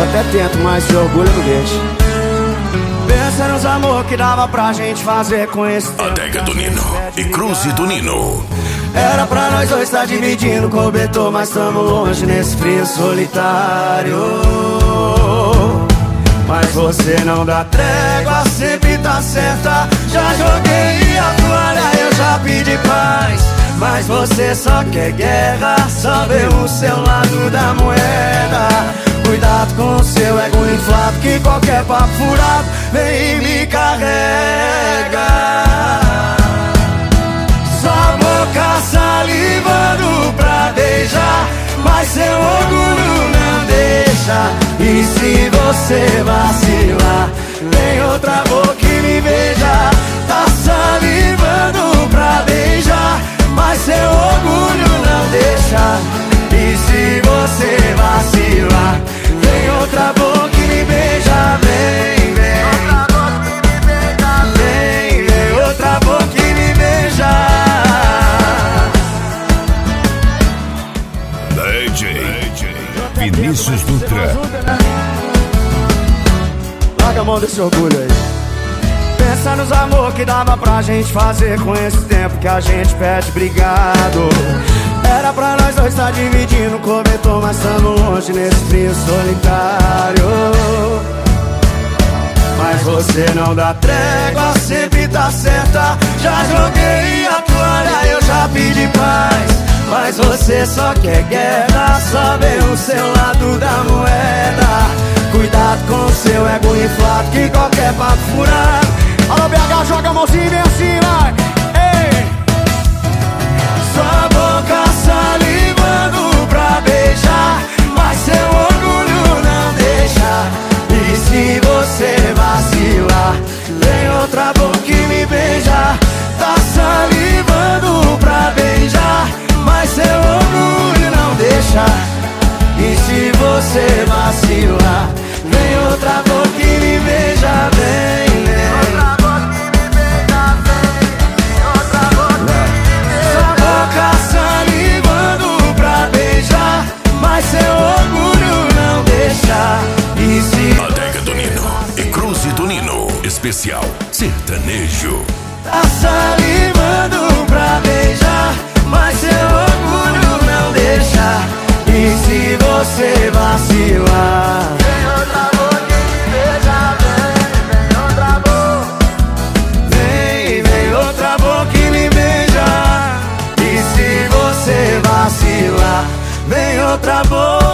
até tento, mas seu orgulho não deixa. Pensa nos amor que dava pra gente fazer com esse tempo. Adega do Nino e Cruze do Nino. Era pra nós dois estar dividindo cobertor, mas tamo longe nesse frio solitário. Mas você não dá trégua, sempre tá certa. Já joguei a toalha, eu já pedi paz, mas você só quer guerra, só vê o seu lado da moeda. Cuidado com o seu ego inflado, que qualquer papo furado vem e me carrega. Sua boca salivando pra beijar, mas seu orgulho não deixa. E se você vacilar, vem outra boca e me beija. Tá salivando pra beijar, mas seu orgulho não deixa. E se você vacilar, vem outra boca e me beija. Vem, vem outra boca e me beija. Vem, vem outra boca e me beija. DJ Vinícius Dutra. Larga a mão desse orgulho aí. Pensa nos amor que dava pra gente fazer com esse tempo que a gente perde brigado. Era pra nós dois estar dividindo o cobertor, mas tamo longe nesse frio solitário. Mas você não dá trégua, sempre tá certa. Já joguei a toalha, eu já pedi paz, mas você só quer guerra, só vê o seu lado da moeda. Cuidado com o seu ego inflado, que qualquer papo furado. Alô BH, joga a mãozinha bem assim, vai. Ei! Sua boca salivando pra beijar, mas seu orgulho não deixa. E se você vacilar, vem outra boca e me beija. Tá salivando pra beijar, mas seu orgulho não deixa. E se você vacilar, vem outra boca e me beija. Vem, vem outra boca e me beija. Vem outra boca e me beija. Sua boca salivando pra beijar, mas seu orgulho não deixa. E se Adega do Nino e Cruze do Nino. Especial sertanejo. tá salivando pra beijar, mas seu orgulho não deixa. E se você vacilar, vem outra boca e me beija. Vem, vem outra boca. Vem, vem outra boca e me beija. E se você vacilar, vem outra boca.